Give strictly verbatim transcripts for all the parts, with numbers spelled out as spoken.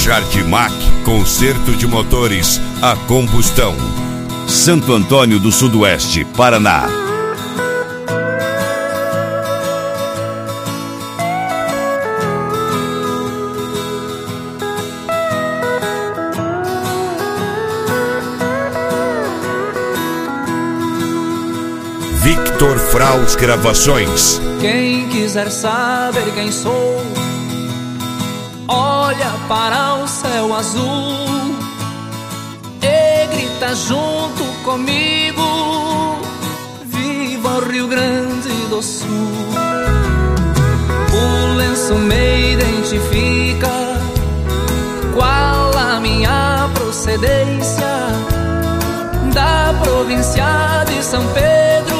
Jardimac, conserto de motores a combustão. Santo Antônio do Sudoeste, Paraná. Victor Fraus Gravações. Quem quiser saber quem sou, olha para o céu azul e grita junto comigo: viva o Rio Grande do Sul. O lenço me identifica, qual a minha procedência, da província de São Pedro,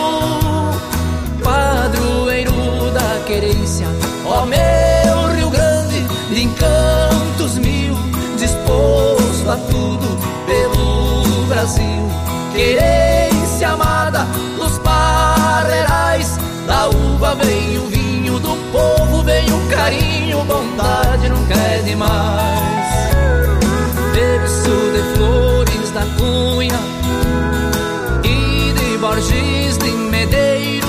padroeiro da querência. Ó meu Rio Grande, de encantos mil, disposto a tudo pelo Brasil. Querência amada dos parreirais, da uva vem o vinho, do povo vem o carinho, bondade nunca é demais. Berço de Flores da Cunha e de Borges de Medeiros,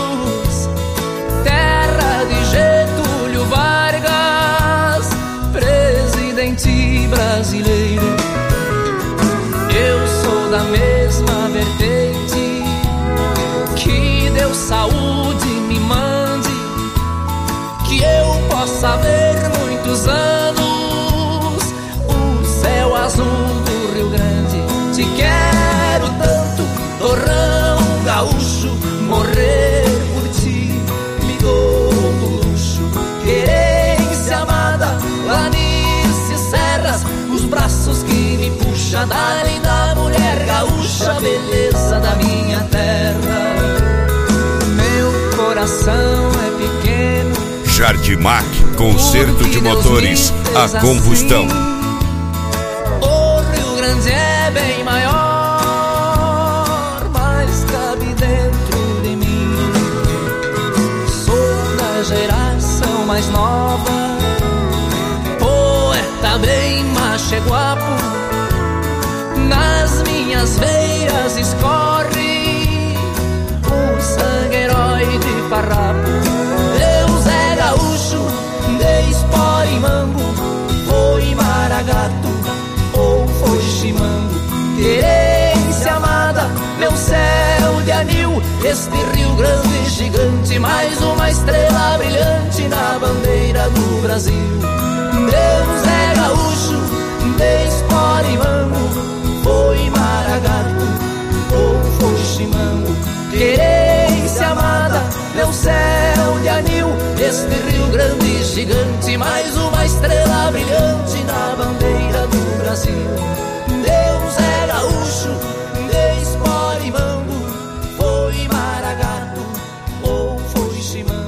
terra de Getúlio Vargas, presidente brasileiro. Eu sou da mesma vertente, que Deus saúde me mande, que eu possa ver muitos anos o céu azul do Rio Grande. Te quero tanto, torrão gaúcho, morrer por ti me dou do luxo. Querência amada, planícies, serras, os braços que me puxa da linda mulher gaúcha, beleza da minha terra. Meu coração é pequeno, Jardimac, conserto de motores a combustão. O Rio Grande é bem maior, mas cabe dentro de mim. Sou da geração mais nova, poeta bem macheguapo, nas minhas veias escorre o sangue herói de farrapo. Deus é gaúcho, de Esporimambo, foi Maragato ou foi Chimango. Querência amada, meu céu de anil, este Rio Grande gigante, mais uma estrela brilhante na bandeira do Brasil. Deus é gaúcho, de Esporimambo, foi Maragato ou foi Chimango. Querência amada, meu céu de anil, este Rio Grande gigante, mais uma estrela brilhante na bandeira do Brasil. Deus é gaúcho, de Esporimambo, foi Maragato ou foi Chimango.